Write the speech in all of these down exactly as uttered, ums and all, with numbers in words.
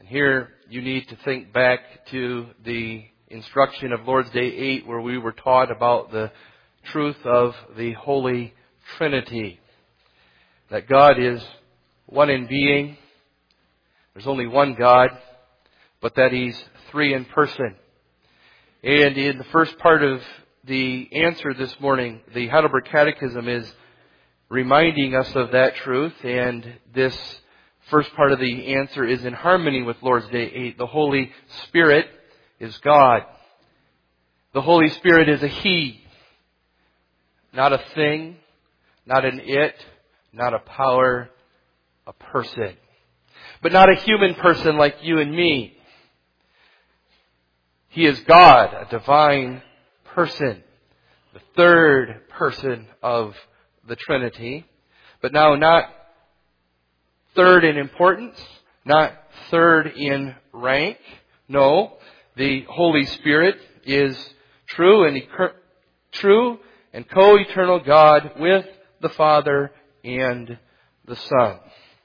And here you need to think back to the instruction of Lord's Day eight, where we were taught about the truth of the Holy Trinity. That God is one in being. There's only one God, but that He's three in person. And in the first part of the answer this morning, the Heidelberg Catechism is reminding us of that truth, and this first part of the answer is in harmony with Lord's Day eight. The Holy Spirit is God. The Holy Spirit is a He, not a thing, not an it, not a power, a person. But not a human person like you and me. He is God, a divine person, the third person of the Trinity. But now not third in importance, not third in rank. No, the Holy Spirit is true and true and co-eternal God with the Father and the Son.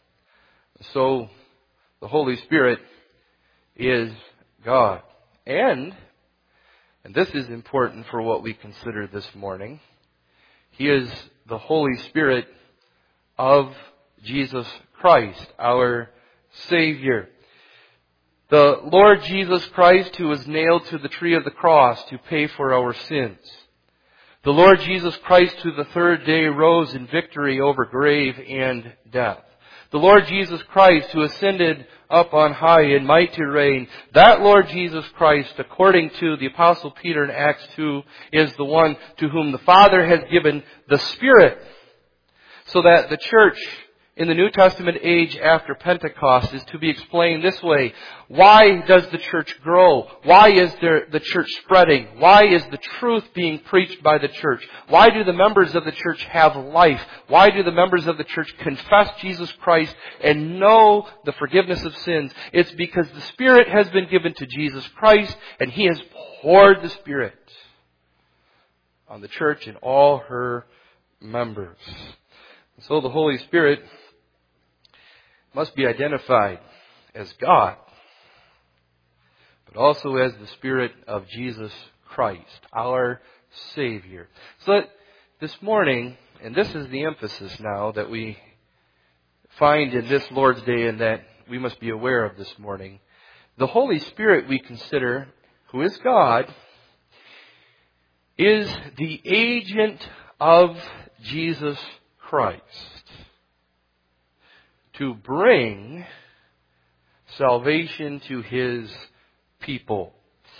So the Holy Spirit is God. And, and this is important for what we consider this morning, He is the Holy Spirit of Jesus Christ, our Savior. The Lord Jesus Christ, who was nailed to the tree of the cross to pay for our sins. The Lord Jesus Christ, who the third day rose in victory over grave and death. The Lord Jesus Christ, who ascended up on high in might to reign. That Lord Jesus Christ, according to the Apostle Peter in Acts two, is the one to whom the Father has given the Spirit. So that the church in the New Testament age after Pentecost is to be explained this way. Why does the church grow? Why is there the church spreading? Why is the truth being preached by the church? Why do the members of the church have life? Why do the members of the church confess Jesus Christ and know the forgiveness of sins? It's because the Spirit has been given to Jesus Christ, and He has poured the Spirit on the church and all her members. So the Holy Spirit must be identified as God, but also as the Spirit of Jesus Christ, our Savior. So that this morning, and this is the emphasis now that we find in this Lord's Day and that we must be aware of this morning, the Holy Spirit we consider, who is God, is the agent of Jesus Christ to bring salvation to His people.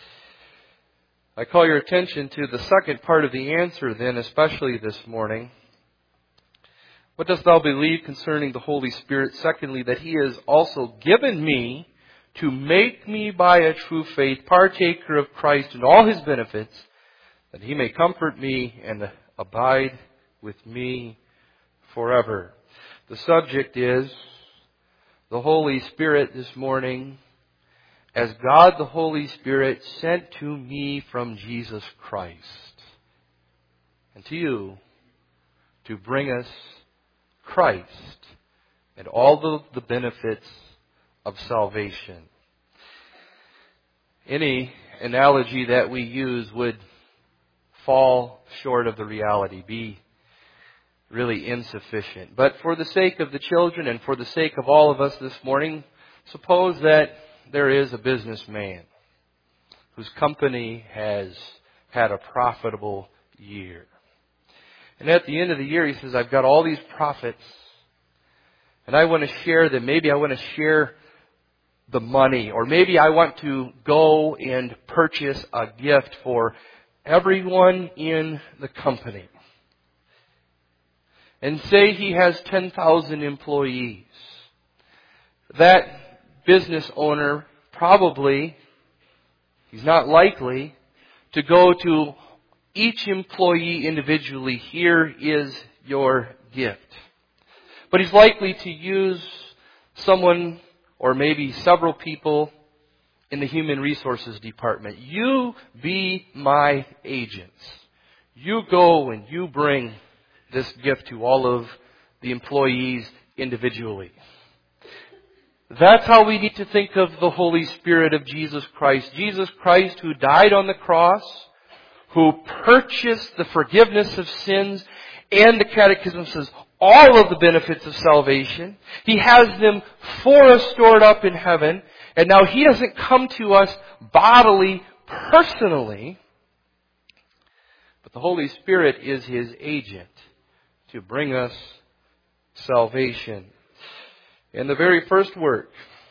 I call your attention to the second part of the answer then, especially this morning. What dost thou believe concerning the Holy Spirit? Secondly, that He is also given me to make me by a true faith partaker of Christ and all His benefits, that He may comfort me and abide with me forever. The subject is the Holy Spirit this morning, as God the Holy Spirit sent to me from Jesus Christ, and to you to bring us Christ and all the, the benefits of salvation. Any analogy that we use would fall short of the reality, be really insufficient. But for the sake of the children and for the sake of all of us this morning, suppose that there is a businessman whose company has had a profitable year. And at the end of the year, he says, I've got all these profits, and I want to share them. Maybe I want to share the money, or maybe I want to go and purchase a gift for everyone in the company. And say he has ten thousand employees. That business owner probably, he's not likely to go to each employee individually, here is your gift. But he's likely to use someone or maybe several people in the human resources department. You be my agents. You go and you bring this gift to all of the employees individually. That's how we need to think of the Holy Spirit of Jesus Christ. Jesus Christ who died on the cross, who purchased the forgiveness of sins, and the Catechism says all of the benefits of salvation. He has them for us stored up in heaven. And now He doesn't come to us bodily, personally, but the Holy Spirit is His agent to bring us salvation. And the very first work,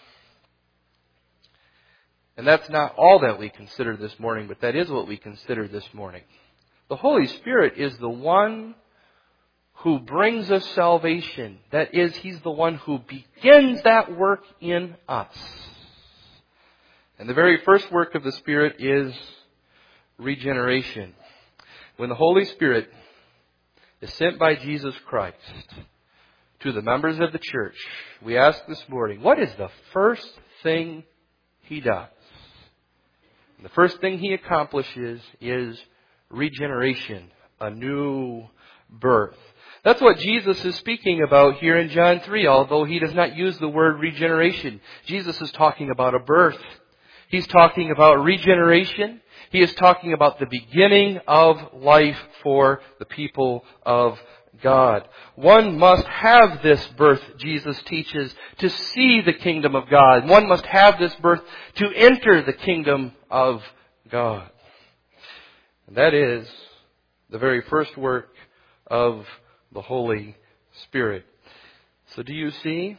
and that's not all that we consider this morning, but that is what we consider this morning. The Holy Spirit is the one who brings us salvation. That is, He's the one who begins that work in us. And the very first work of the Spirit is regeneration. When the Holy Spirit is sent by Jesus Christ to the members of the church, we ask this morning, what is the first thing He does? And the first thing He accomplishes is regeneration, a new birth. That's what Jesus is speaking about here in John three, although He does not use the word regeneration. Jesus is talking about a birth. He's talking about regeneration. He is talking about the beginning of life for the people of God. One must have this birth, Jesus teaches, to see the kingdom of God. One must have this birth to enter the kingdom of God. And that is the very first work of the Holy Spirit. So do you see?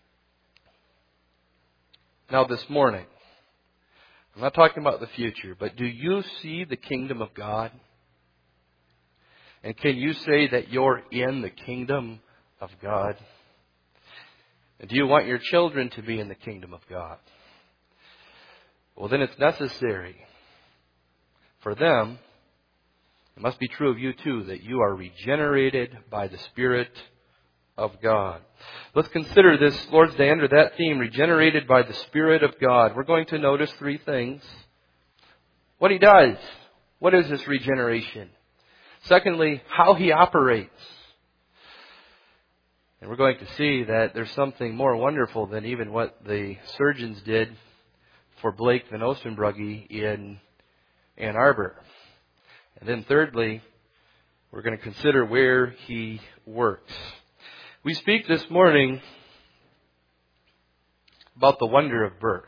Now this morning, I'm not talking about the future, but do you see the kingdom of God? And can you say that you're in the kingdom of God? And do you want your children to be in the kingdom of God? Well, then it's necessary for them, it must be true of you too, that you are regenerated by the Spirit of God. Let's consider this Lord's Day under that theme, regenerated by the Spirit of God. We're going to notice three things. What He does. What is this regeneration? Secondly, how He operates. And we're going to see that there's something more wonderful than even what the surgeons did for Blake Van Oostenbrugge in Ann Arbor. And then thirdly, we're going to consider where He works. We speak this morning about the wonder of birth.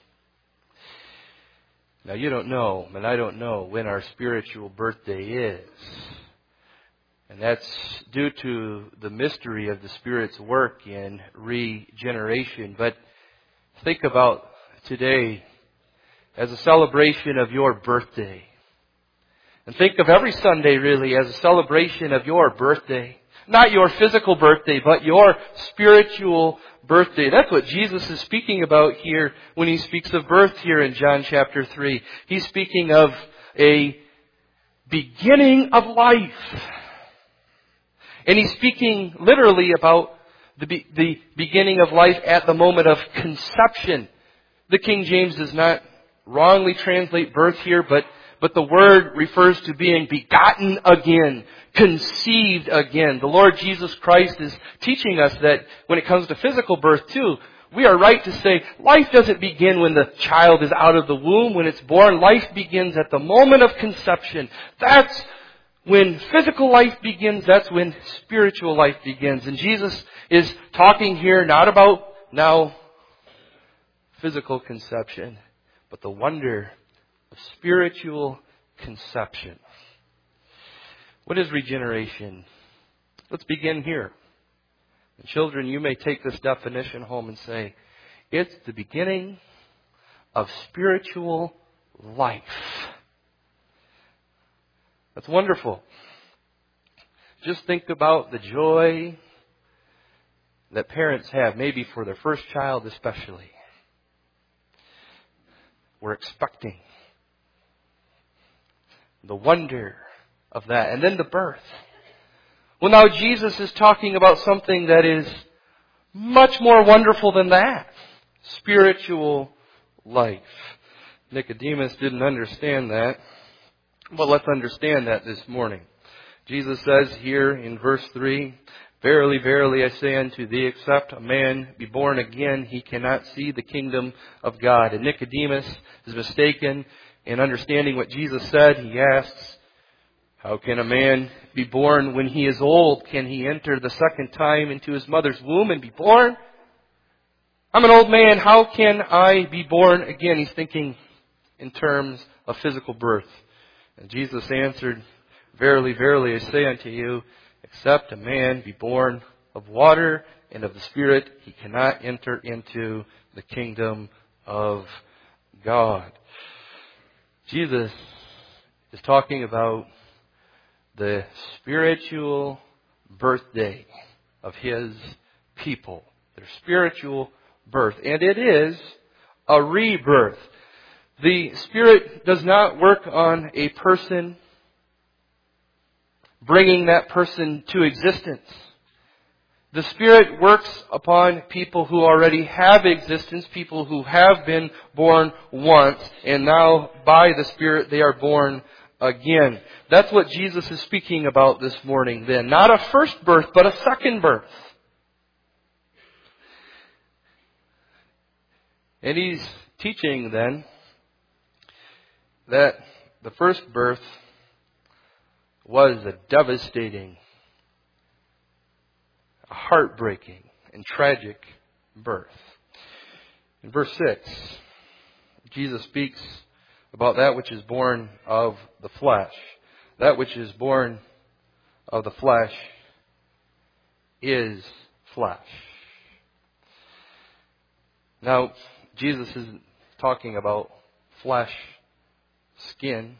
Now you don't know, and I don't know when our spiritual birthday is. And that's due to the mystery of the Spirit's work in regeneration. But think about today as a celebration of your birthday. And think of every Sunday really as a celebration of your birthday. Not your physical birthday, but your spiritual birthday. That's what Jesus is speaking about here when He speaks of birth here in John chapter three. He's speaking of a beginning of life. And He's speaking literally about the, be- the beginning of life at the moment of conception. The King James does not wrongly translate birth here, but But the word refers to being begotten again, conceived again. The Lord Jesus Christ is teaching us that when it comes to physical birth too, we are right to say life doesn't begin when the child is out of the womb, when it's born. Life begins at the moment of conception. That's when physical life begins. That's when spiritual life begins. And Jesus is talking here not about now physical conception, but the wonder of spiritual conception. What is regeneration? Let's begin here. And children, you may take this definition home and say, it's the beginning of spiritual life. That's wonderful. Just think about the joy that parents have, maybe for their first child especially. We're expecting. The wonder of that. And then the birth. Well, now Jesus is talking about something that is much more wonderful than that. Spiritual life. Nicodemus didn't understand that. But let's understand that this morning. Jesus says here in verse three, Verily, verily, I say unto thee, except a man be born again, he cannot see the kingdom of God. And Nicodemus is mistaken in understanding what Jesus said. He asks, how can a man be born when he is old? Can he enter the second time into his mother's womb and be born? I'm an old man. How can I be born again? He's thinking in terms of physical birth. And Jesus answered, verily, verily, I say unto you, except a man be born of water and of the Spirit, he cannot enter into the kingdom of God. Jesus is talking about the spiritual birthday of His people. Their spiritual birth. And it is a rebirth. The Spirit does not work on a person, bringing that person to existence. The Spirit works upon people who already have existence, people who have been born once, and now by the Spirit they are born again. That's what Jesus is speaking about this morning then. Not a first birth, but a second birth. And He's teaching then that the first birth was a devastating, a heartbreaking, and tragic birth. In verse six, Jesus speaks about that which is born of the flesh. That which is born of the flesh is flesh. Now, Jesus isn't talking about flesh, skin.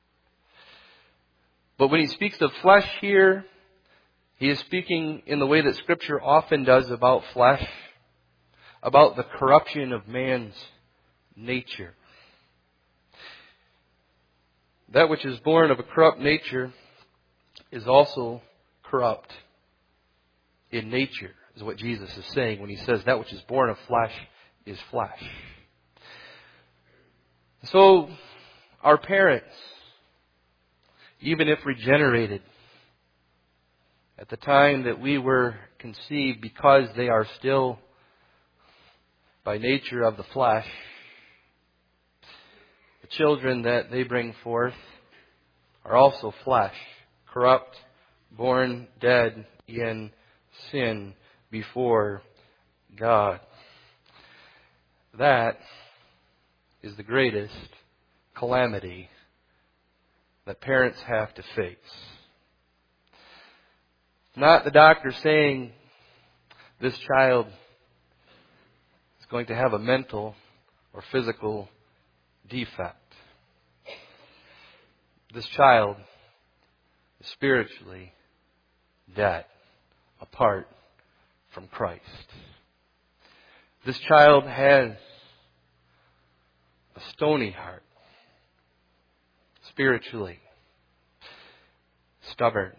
But when He speaks of flesh here, He is speaking in the way that Scripture often does about flesh, about the corruption of man's nature. That which is born of a corrupt nature is also corrupt in nature, is what Jesus is saying when He says that which is born of flesh is flesh. So, our parents, even if regenerated, at the time that we were conceived, because they are still by nature of the flesh, the children that they bring forth are also flesh, corrupt, born dead in sin before God. That is the greatest calamity that parents have to face. Not the doctor saying this child is going to have a mental or physical defect. This child is spiritually dead, apart from Christ. This child has a stony heart, spiritually stubborn,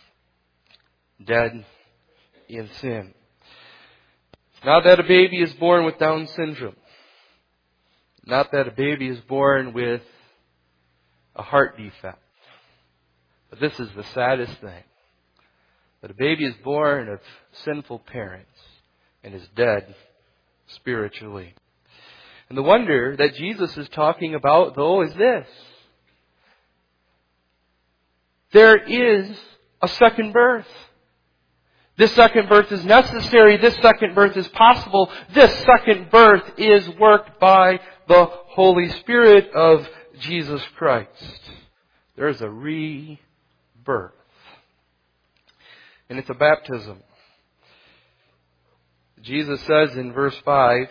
dead in sin. Not that a baby is born with Down syndrome. Not that a baby is born with a heart defect. But this is the saddest thing. That a baby is born of sinful parents and is dead spiritually. And the wonder that Jesus is talking about, though, is this. There is a second birth. This second birth is necessary. This second birth is possible. This second birth is worked by the Holy Spirit of Jesus Christ. There is a rebirth. And it's a baptism. Jesus says in verse five,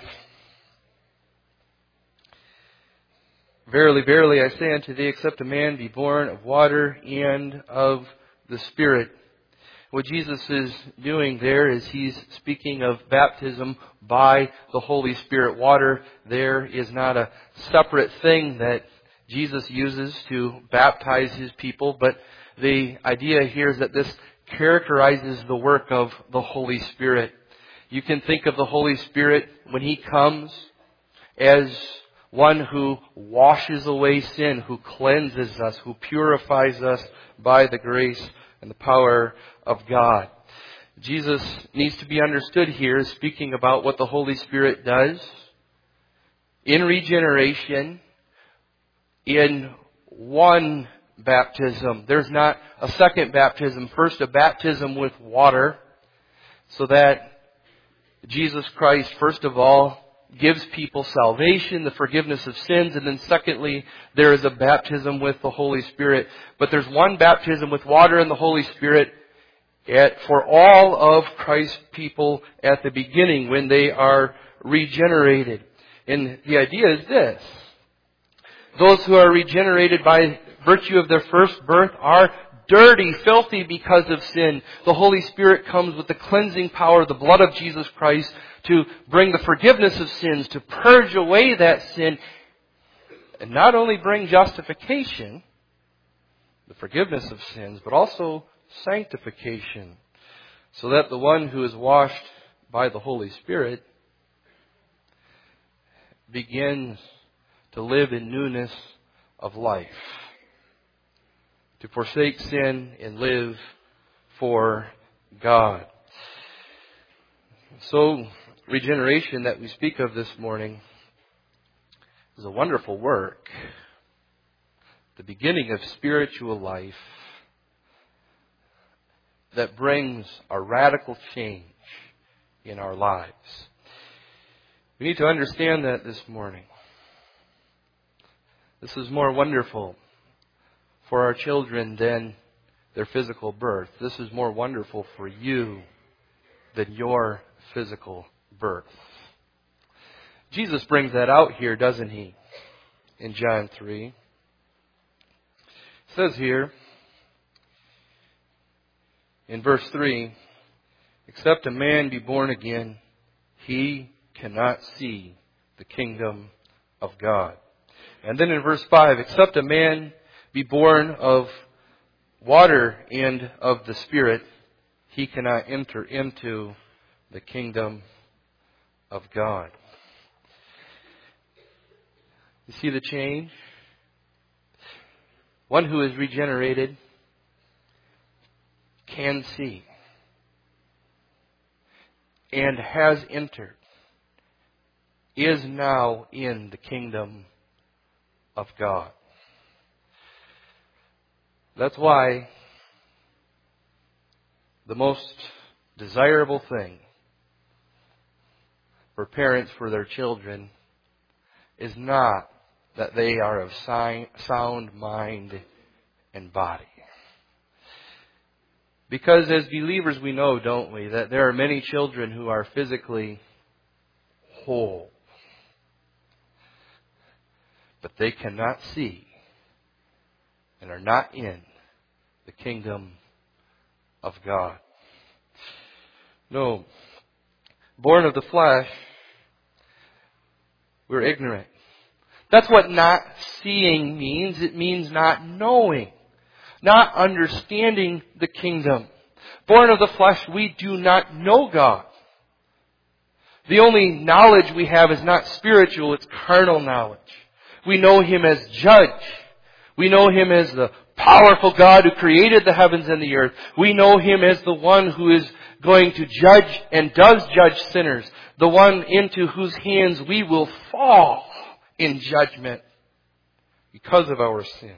verily, verily, I say unto thee, except a man be born of water and of the Spirit. What Jesus is doing there is He's speaking of baptism by the Holy Spirit. Water there is not a separate thing that Jesus uses to baptize His people, but the idea here is that this characterizes the work of the Holy Spirit. You can think of the Holy Spirit when He comes as one who washes away sin, who cleanses us, who purifies us by the grace and the power of God. Jesus needs to be understood here, speaking about what the Holy Spirit does in regeneration, in one baptism. There's not a second baptism. First, a baptism with water, so that Jesus Christ, first of all, gives people salvation, the forgiveness of sins, and then secondly, there is a baptism with the Holy Spirit. But there's one baptism with water and the Holy Spirit at, for all of Christ's people at the beginning when they are regenerated. And the idea is this: those who are regenerated by virtue of their first birth are dirty, filthy because of sin. The Holy Spirit comes with the cleansing power of the blood of Jesus Christ to bring the forgiveness of sins, to purge away that sin, and not only bring justification, the forgiveness of sins, but also sanctification, so that the one who is washed by the Holy Spirit begins to live in newness of life, to forsake sin and live for God. So, regeneration that we speak of this morning is a wonderful work, the beginning of spiritual life that brings a radical change in our lives. We need to understand that this morning. This is more wonderful for our children than their physical birth. This is more wonderful for you than your physical birth. Jesus brings that out here, doesn't he? In John three. It says here, in verse three, except a man be born again, he cannot see the kingdom of God. And then in verse five, except a man be born of water and of the Spirit, he cannot enter into the kingdom of God. You see the change? One who is regenerated can see and has entered, is now in the kingdom of God. That's why the most desirable thing for parents for their children is not that they are of sound mind and body. Because as believers we know, don't we, that there are many children who are physically whole, but they cannot see and are not in the kingdom of God. No. Born of the flesh, we're ignorant. That's what not seeing means. It means not knowing, not understanding the kingdom. Born of the flesh, we do not know God. The only knowledge we have is not spiritual, it's carnal knowledge. We know Him as judge. We know Him as the powerful God who created the heavens and the earth. We know Him as the one who is going to judge and does judge sinners. The one into whose hands we will fall in judgment because of our sins.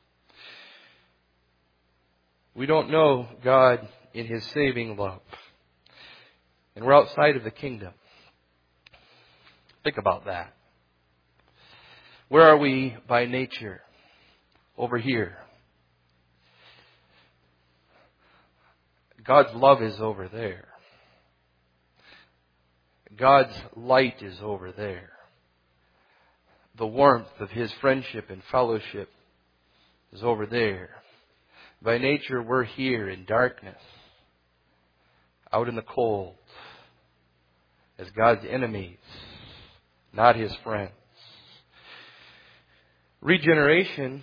We don't know God in His saving love. And we're outside of the kingdom. Think about that. Where are we by nature? Over here. God's love is over there. God's light is over there. The warmth of His friendship and fellowship is over there. By nature, we're here in darkness, out in the cold, as God's enemies, not His friends. Regeneration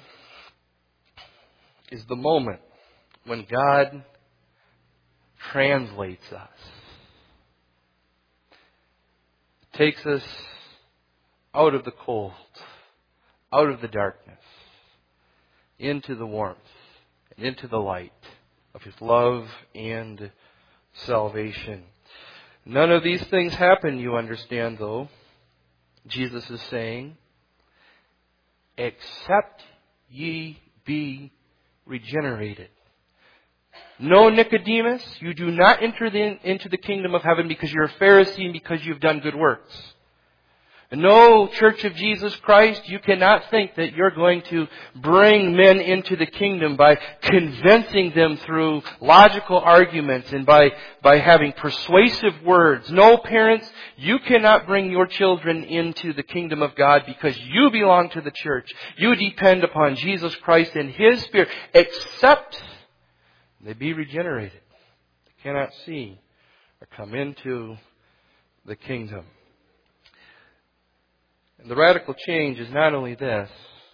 is the moment when God translates us, takes us out of the cold, out of the darkness, into the warmth, and into the light of His love and salvation. None of these things happen, you understand, though. Jesus is saying, except ye be regenerated. No, Nicodemus, you do not enter the, into the kingdom of heaven because you're a Pharisee and because you've done good works. No, Church of Jesus Christ, you cannot think that you're going to bring men into the kingdom by convincing them through logical arguments and by, by having persuasive words. No, parents, you cannot bring your children into the kingdom of God because you belong to the church. You depend upon Jesus Christ and His Spirit, except they be regenerated. They cannot see or come into the kingdom. And the radical change is not only this,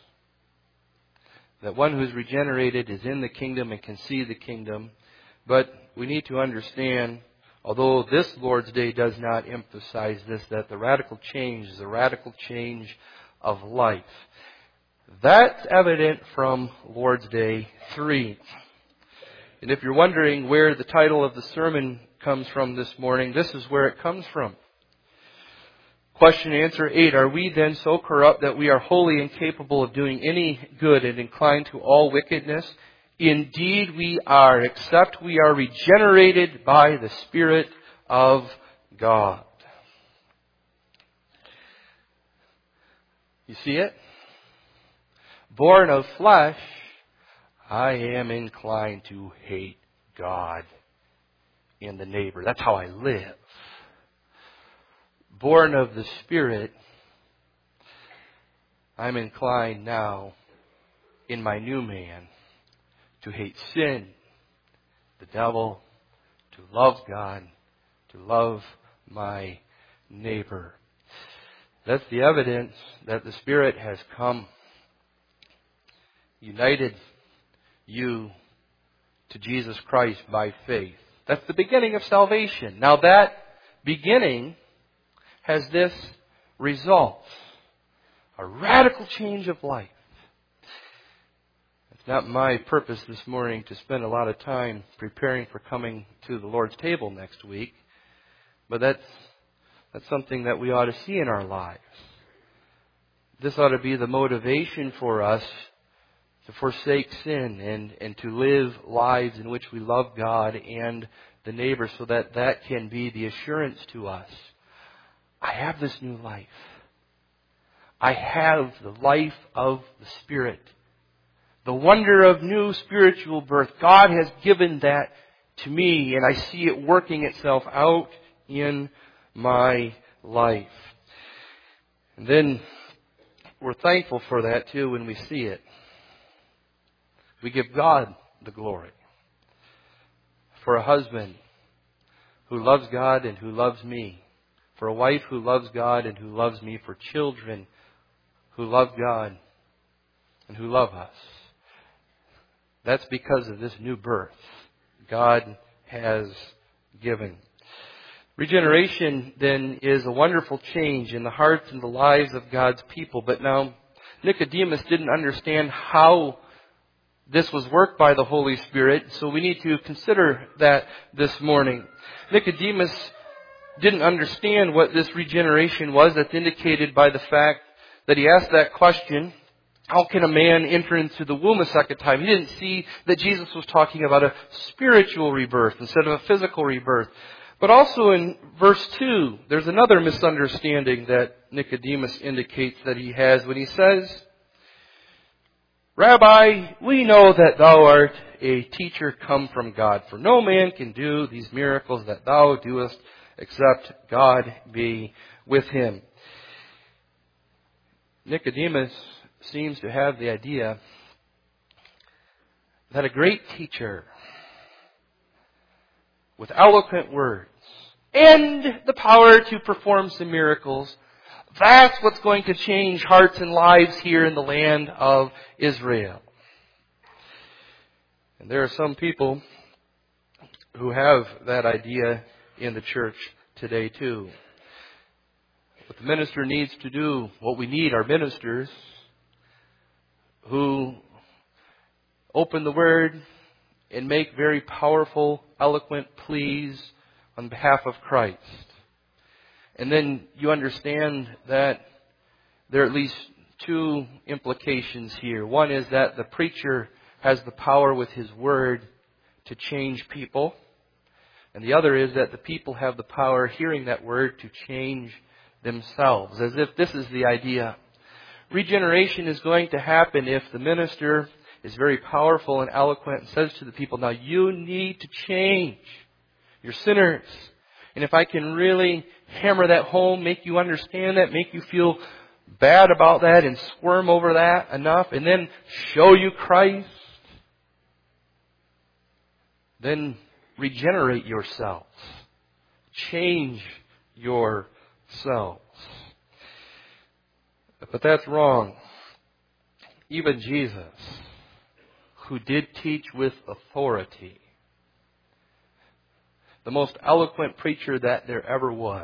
that one who is regenerated is in the kingdom and can see the kingdom, but we need to understand, although this Lord's Day does not emphasize this, that the radical change is a radical change of life. That's evident from Lord's Day three. And if you're wondering where the title of the sermon comes from this morning, this is where it comes from. Question and answer eight. Are we then so corrupt that we are wholly incapable of doing any good and inclined to all wickedness? Indeed we are, except we are regenerated by the Spirit of God. You see it? Born of flesh, I am inclined to hate God and the neighbor. That's how I live. Born of the Spirit, I'm inclined now in my new man to hate sin, the devil, to love God, to love my neighbor. That's the evidence that the Spirit has come, united you to Jesus Christ by faith. That's the beginning of salvation. Now that beginning has this result, a radical change of life. It's not my purpose this morning to spend a lot of time preparing for coming to the Lord's table next week, but that's that's something that we ought to see in our lives. This ought to be the motivation for us to forsake sin and, and to live lives in which we love God and the neighbor, so that that can be the assurance to us. I have this new life. I have the life of the Spirit. The wonder of new spiritual birth. God has given that to me, and I see it working itself out in my life. And then we're thankful for that too when we see it. We give God the glory. For a husband who loves God and who loves me. For a wife who loves God and who loves me. For children who love God and who love us. That's because of this new birth God has given. Regeneration, then, is a wonderful change in the hearts and the lives of God's people. But now, Nicodemus didn't understand how this was worked by the Holy Spirit, so we need to consider that this morning. Nicodemus didn't understand what this regeneration was. That's indicated by the fact that he asked that question, how can a man enter into the womb a second time? He didn't see that Jesus was talking about a spiritual rebirth instead of a physical rebirth. But also in verse two, there's another misunderstanding that Nicodemus indicates that he has when he says, Rabbi, we know that thou art a teacher come from God, for no man can do these miracles that thou doest except God be with him. Nicodemus seems to have the idea that a great teacher with eloquent words and the power to perform some miracles, that's what's going to change hearts and lives here in the land of Israel. And there are some people who have that idea in the church today too. What the minister needs to do, what we need are ministers who open the Word and make very powerful, eloquent pleas on behalf of Christ. And then you understand that there are at least two implications here. One is that the preacher has the power with his word to change people. And the other is that the people have the power, hearing that word, to change themselves. As if this is the idea. Regeneration is going to happen if the minister is very powerful and eloquent and says to the people, now you need to change. You're sinners. And if I can really hammer that home, make you understand that, make you feel bad about that and squirm over that enough, and then show you Christ, then regenerate yourselves. Change yourselves. But that's wrong. Even Jesus, who did teach with authority, the most eloquent preacher that there ever was,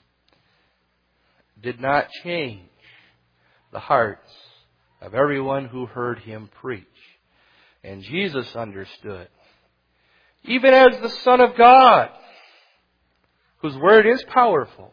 did not change the hearts of everyone who heard him preach. And Jesus understood, even as the Son of God, whose word is powerful,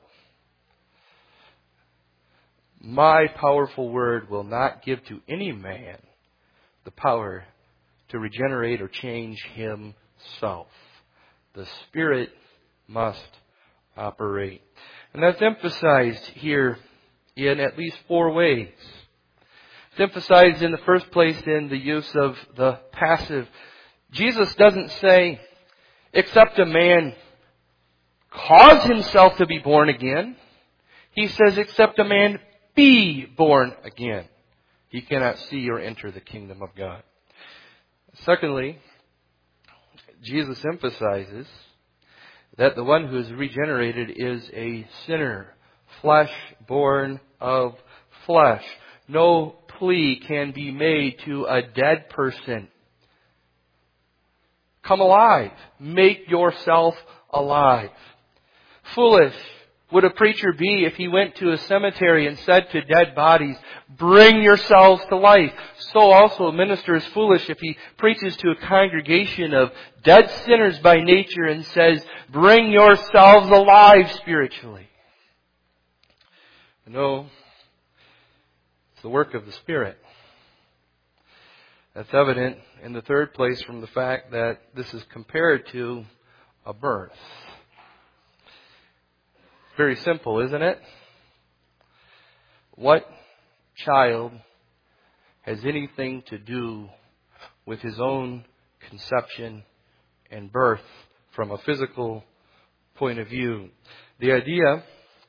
my powerful word will not give to any man the power to regenerate or change himself. The Spirit must operate. And that's emphasized here in at least four ways. It's emphasized in the first place in the use of the passive. Jesus doesn't say, except a man cause himself to be born again. He says, except a man be born again, he cannot see or enter the kingdom of God. Secondly, Jesus emphasizes that the one who is regenerated is a sinner, flesh born of flesh. No plea can be made to a dead person. Come alive. Make yourself alive. Foolish would a preacher be if he went to a cemetery and said to dead bodies, bring yourselves to life. So also a minister is foolish if he preaches to a congregation of dead sinners by nature and says, bring yourselves alive spiritually. No, it's the work of the Spirit. That's evident in the third place from the fact that this is compared to a birth. Very simple, isn't it? What child has anything to do with his own conception and birth from a physical point of view? The idea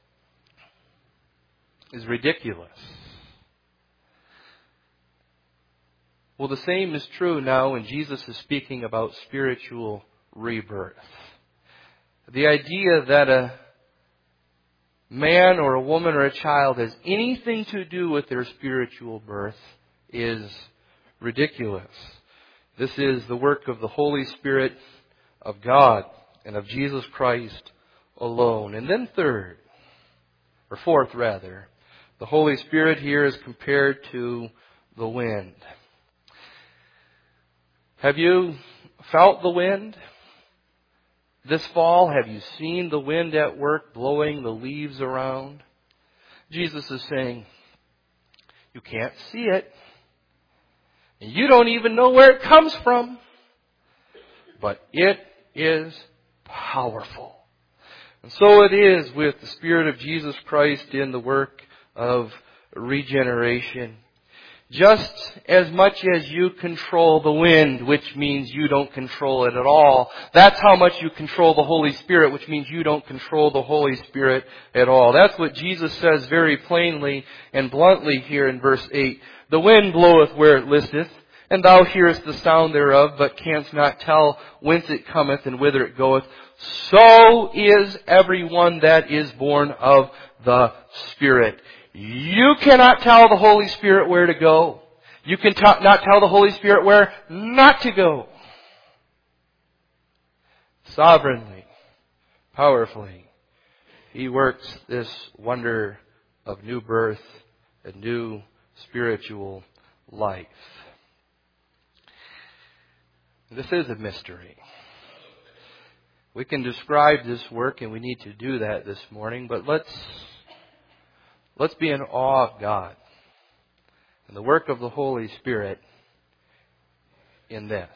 is ridiculous. Well, the same is true now when Jesus is speaking about spiritual rebirth. The idea that a man or a woman or a child has anything to do with their spiritual birth is ridiculous. This is the work of the Holy Spirit of God and of Jesus Christ alone. And then third, or fourth rather, the Holy Spirit here is compared to the wind. Have you felt the wind? This fall, have you seen the wind at work blowing the leaves around? Jesus is saying, you can't see it. And you don't even know where it comes from. But it is powerful. And so it is with the Spirit of Jesus Christ in the work of regeneration. Just as much as you control the wind, which means you don't control it at all, that's how much you control the Holy Spirit, which means you don't control the Holy Spirit at all. That's what Jesus says very plainly and bluntly here in verse eight. The wind bloweth where it listeth, and thou hearest the sound thereof, but canst not tell whence it cometh and whither it goeth. So is everyone that is born of the Spirit. You cannot tell the Holy Spirit where to go. You can t- not tell the Holy Spirit where not to go. Sovereignly, powerfully, He works this wonder of new birth and new spiritual life. This is a mystery. We can describe this work, and we need to do that this morning, but let's let's be in awe of God and the work of the Holy Spirit in this.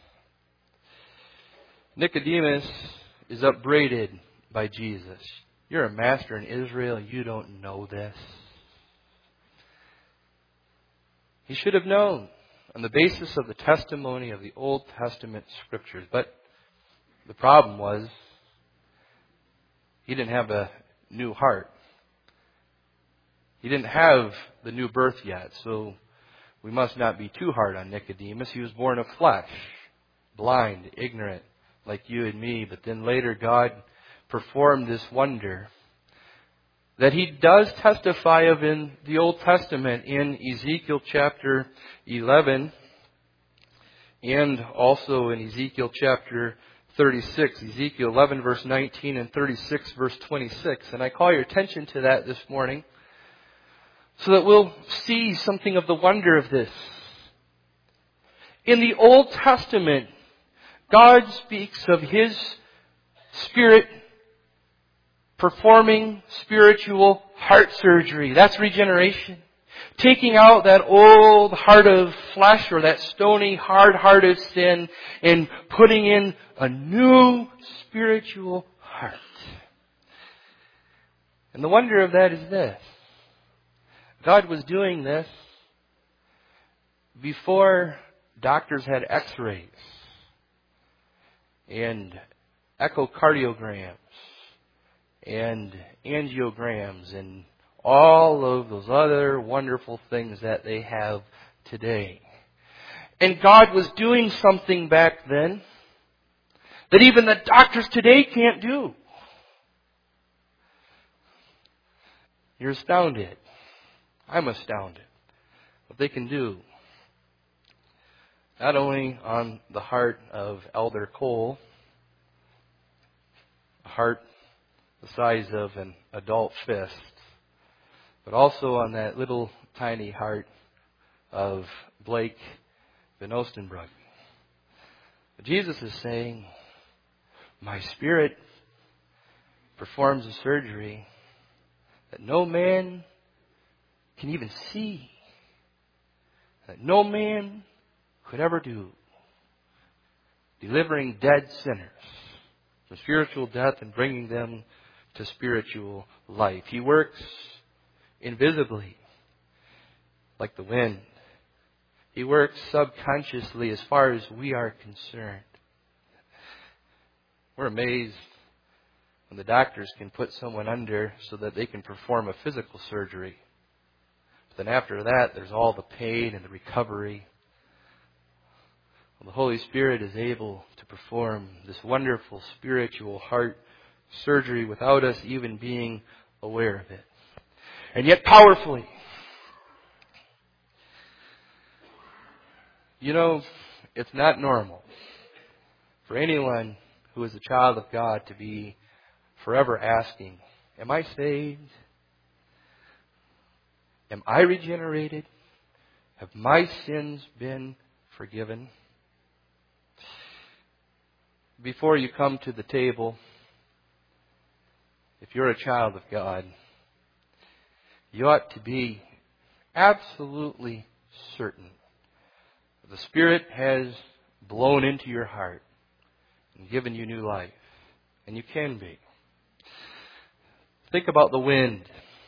Nicodemus is upbraided by Jesus. You're a master in Israel, you don't know this. He should have known on the basis of the testimony of the Old Testament Scriptures. But the problem was he didn't have a new heart. He didn't have the new birth yet, so we must not be too hard on Nicodemus. He was born of flesh, blind, ignorant, like you and me. But then later God performed this wonder that He does testify of in the Old Testament in Ezekiel chapter eleven and also in Ezekiel chapter thirty-six. Ezekiel eleven verse nineteen and thirty-six verse twenty-six. And I call your attention to that this morning so that we'll see something of the wonder of this. In the Old Testament, God speaks of His Spirit performing spiritual heart surgery. That's regeneration. Taking out that old heart of flesh or that stony, hard-hearted sin and putting in a new spiritual heart. And the wonder of that is this. God was doing this before doctors had x-rays and echocardiograms and angiograms and all of those other wonderful things that they have today. And God was doing something back then that even the doctors today can't do. You're astounded. I'm astounded what they can do. Not only on the heart of Elder Cole, a heart the size of an adult fist, but also on that little tiny heart of Blake Van Oostenbrugge. Jesus is saying, my Spirit performs a surgery that no man can even see, that no man could ever do, delivering dead sinners from spiritual death and bringing them to spiritual life. He works invisibly, like the wind. He works subconsciously as far as we are concerned. We're amazed when the doctors can put someone under so that they can perform a physical surgery. But then after that, there's all the pain and the recovery. Well, the Holy Spirit is able to perform this wonderful spiritual heart surgery without us even being aware of it. And yet powerfully. You know, it's not normal for anyone who is a child of God to be forever asking, am I saved? Am I regenerated? Have my sins been forgiven? Before you come to the table, if you're a child of God, you ought to be absolutely certain that the Spirit has blown into your heart and given you new life. And you can be. Think about the wind.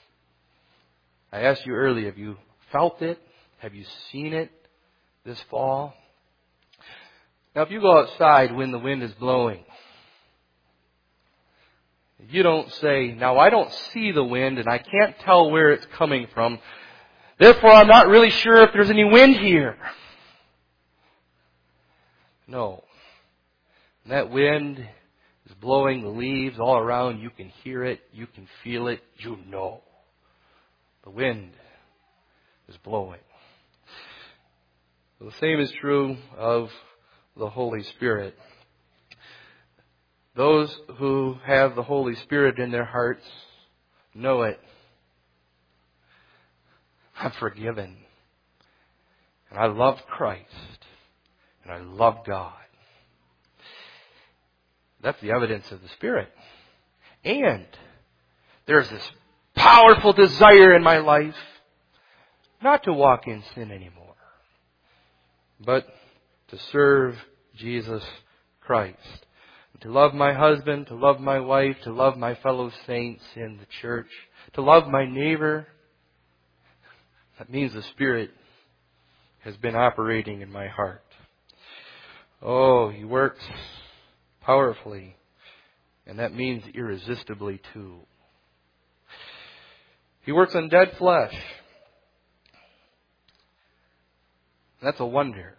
I asked you earlier, have you felt it? Have you seen it this fall? Now, if you go outside when the wind is blowing, you don't say, now I don't see the wind and I can't tell where it's coming from. Therefore, I'm not really sure if there's any wind here. No. And that wind is blowing the leaves all around. You can hear it. You can feel it. You know. The wind is blowing. The same is true of the Holy Spirit. Those who have the Holy Spirit in their hearts know it. I'm forgiven. And I love Christ. And I love God. That's the evidence of the Spirit. And there's this powerful desire in my life not to walk in sin anymore, but to serve Jesus Christ. To love my husband, to love my wife, to love my fellow saints in the church, to love my neighbor. That means the Spirit has been operating in my heart. Oh, He works powerfully, and that means irresistibly too. He works on dead flesh. That's a wonder.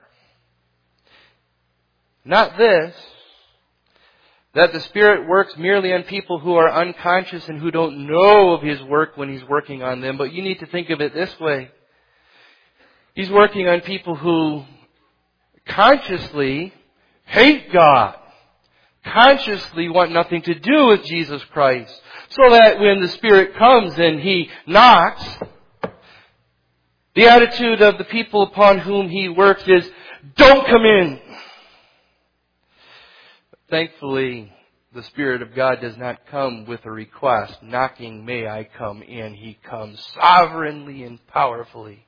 Not this, that the Spirit works merely on people who are unconscious and who don't know of His work when He's working on them, but you need to think of it this way. He's working on people who consciously hate God, consciously want nothing to do with Jesus Christ, so that when the Spirit comes and He knocks, the attitude of the people upon whom He works is, don't come in. Thankfully, the Spirit of God does not come with a request, knocking, may I come in. He comes sovereignly and powerfully.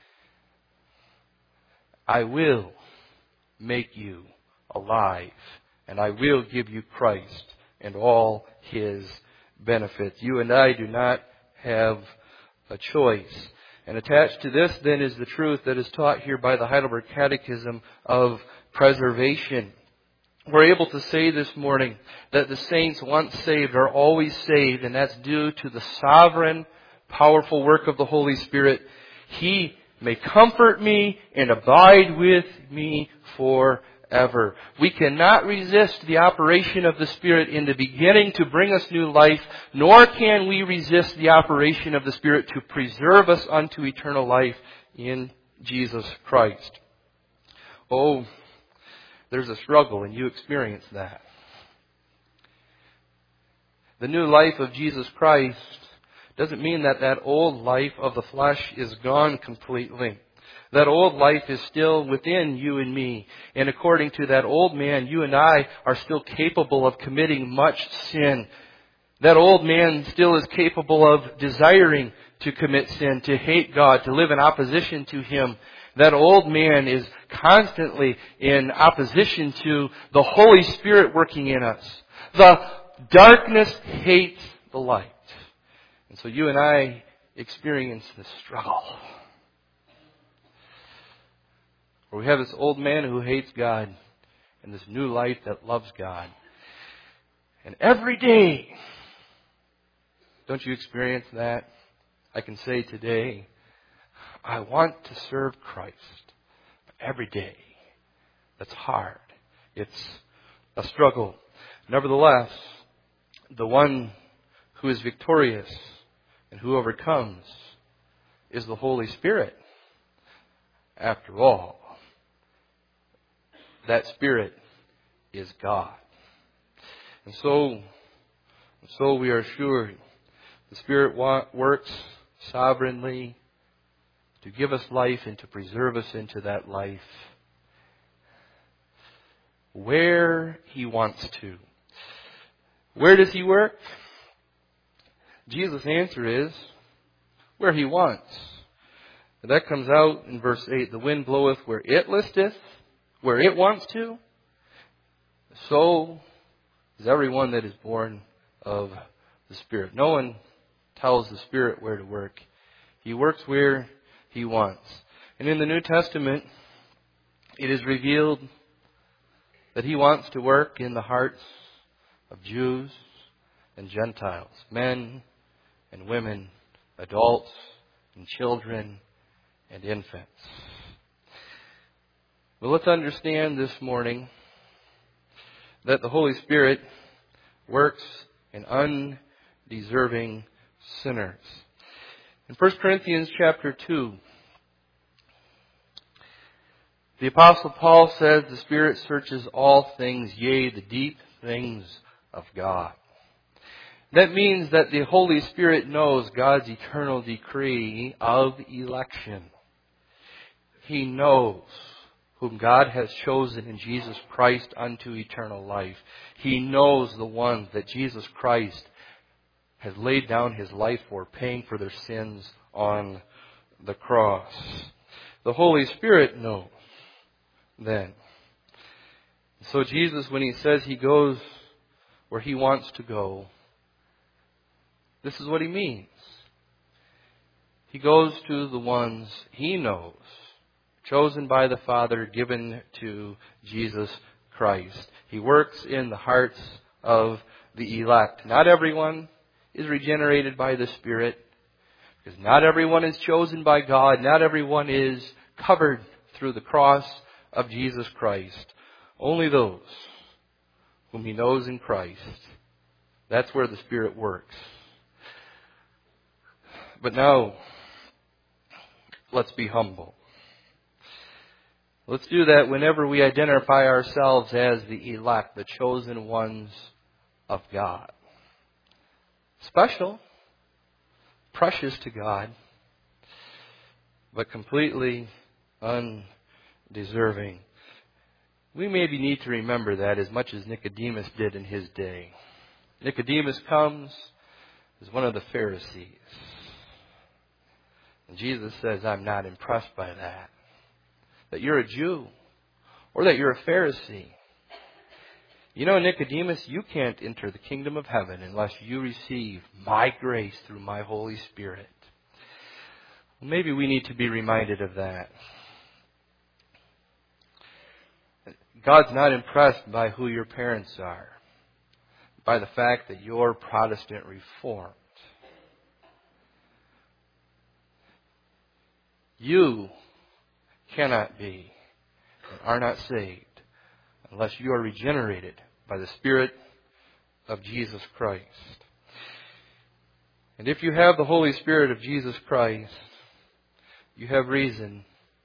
I will make you alive, and I will give you Christ and all His benefits. You and I do not have a choice. And attached to this, then, is the truth that is taught here by the Heidelberg Catechism of preservation. We're able to say this morning that the saints once saved are always saved, and that's due to the sovereign, powerful work of the Holy Spirit. He may comfort me and abide with me forever. We cannot resist the operation of the Spirit in the beginning to bring us new life, nor can we resist the operation of the Spirit to preserve us unto eternal life in Jesus Christ. Oh, there's a struggle, and you experience that. The new life of Jesus Christ doesn't mean that that old life of the flesh is gone completely. That old life is still within you and me. And according to that old man, you and I are still capable of committing much sin. That old man still is capable of desiring to commit sin, to hate God, to live in opposition to Him. That old man is constantly in opposition to the Holy Spirit working in us. The darkness hates the light. And so you and I experience this struggle, where we have this old man who hates God and this new life that loves God. And every day, don't you experience that? I can say today, I want to serve Christ. Every day, that's hard. It's a struggle. Nevertheless, the one who is victorious and who overcomes is the Holy Spirit. After all, that Spirit is God. And so, so we are assured the Spirit works sovereignly to give us life and to preserve us into that life where He wants to. Where does He work? Jesus' answer is where He wants. And that comes out in verse eight. The wind bloweth where it listeth, where it wants to. So is everyone that is born of the Spirit. No one tells the Spirit where to work. He works where He wants. And in the New Testament, it is revealed that He wants to work in the hearts of Jews and Gentiles, men and women, adults and children and infants. Well, let's understand this morning that the Holy Spirit works in undeserving sinners. In First Corinthians chapter two, the Apostle Paul says the Spirit searches all things, yea, the deep things of God. That means that the Holy Spirit knows God's eternal decree of election. He knows whom God has chosen in Jesus Christ unto eternal life. He knows the ones that Jesus Christ has laid down His life for, paying for their sins on the cross. The Holy Spirit knows then. So Jesus, when He says He goes where He wants to go, this is what He means. He goes to the ones He knows, chosen by the Father, given to Jesus Christ. He works in the hearts of the elect. Not everyone is regenerated by the Spirit, because not everyone is chosen by God. Not everyone is covered through the cross of Jesus Christ. Only those whom He knows in Christ. That's where the Spirit works. But now, let's be humble. Let's do that whenever we identify ourselves as the elect, the chosen ones of God. Special, precious to God, but completely undeserving. We maybe need to remember that as much as Nicodemus did in his day. Nicodemus comes as one of the Pharisees. And Jesus says, I'm not impressed by that. That you're a Jew, or that you're a Pharisee. You know, Nicodemus, you can't enter the kingdom of heaven unless you receive my grace through my Holy Spirit. Well, maybe we need to be reminded of that. God's not impressed by who your parents are, by the fact that you're Protestant Reformed. You cannot be and are not saved unless you are regenerated by the Spirit of Jesus Christ. And if you have the Holy Spirit of Jesus Christ, you have reason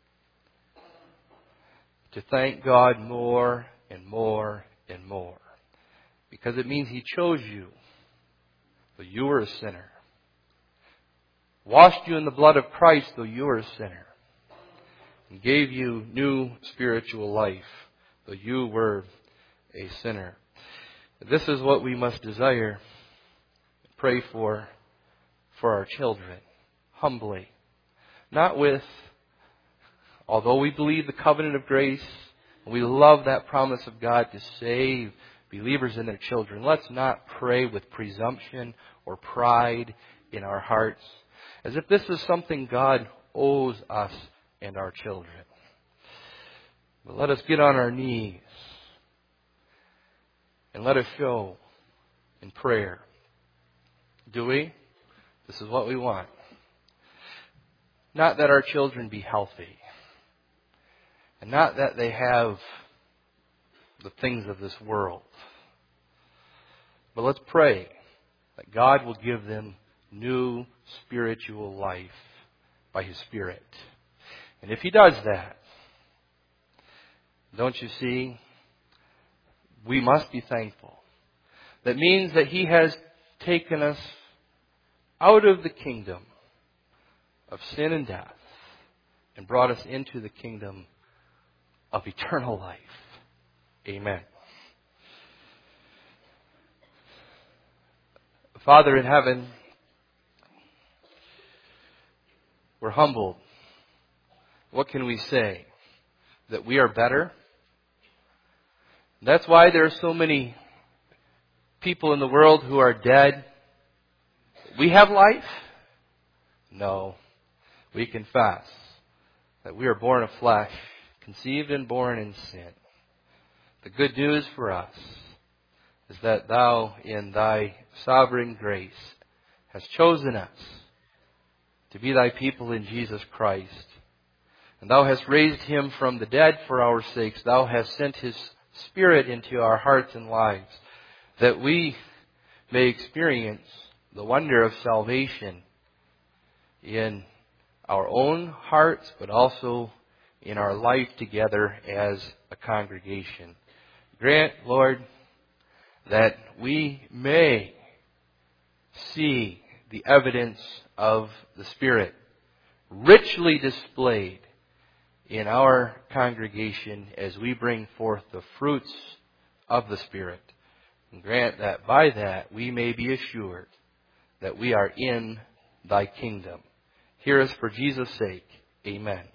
to thank God more and more and more. Because it means He chose you, though you were a sinner. Washed you in the blood of Christ, though you were a sinner. And gave you new spiritual life, though you were a sinner. This is what we must desire, pray for, for our children, humbly. Not with, although we believe the covenant of grace, and we love that promise of God to save believers and their children, let's not pray with presumption or pride in our hearts, as if this is something God owes us and our children. But let us get on our knees and let us show in prayer. Do we? This is what we want. Not that our children be healthy, and not that they have the things of this world. But let's pray that God will give them new spiritual life by His Spirit. And if He does that, don't you see, we must be thankful. That means that He has taken us out of the kingdom of sin and death and brought us into the kingdom of eternal life. Amen. Father in heaven, we're humbled. What can we say? That we are better? That's why there are so many people in the world who are dead. We have life? No. We confess that we are born of flesh, conceived and born in sin. The good news for us is that Thou, in Thy sovereign grace, hast chosen us to be Thy people in Jesus Christ. And Thou hast raised Him from the dead for our sakes. Thou hast sent His Spirit into our hearts and lives, that we may experience the wonder of salvation in our own hearts, but also in our life together as a congregation. Grant, Lord, that we may see the evidence of the Spirit richly displayed in our congregation as we bring forth the fruits of the Spirit. And grant that by that we may be assured that we are in thy kingdom. Hear us for Jesus' sake. Amen.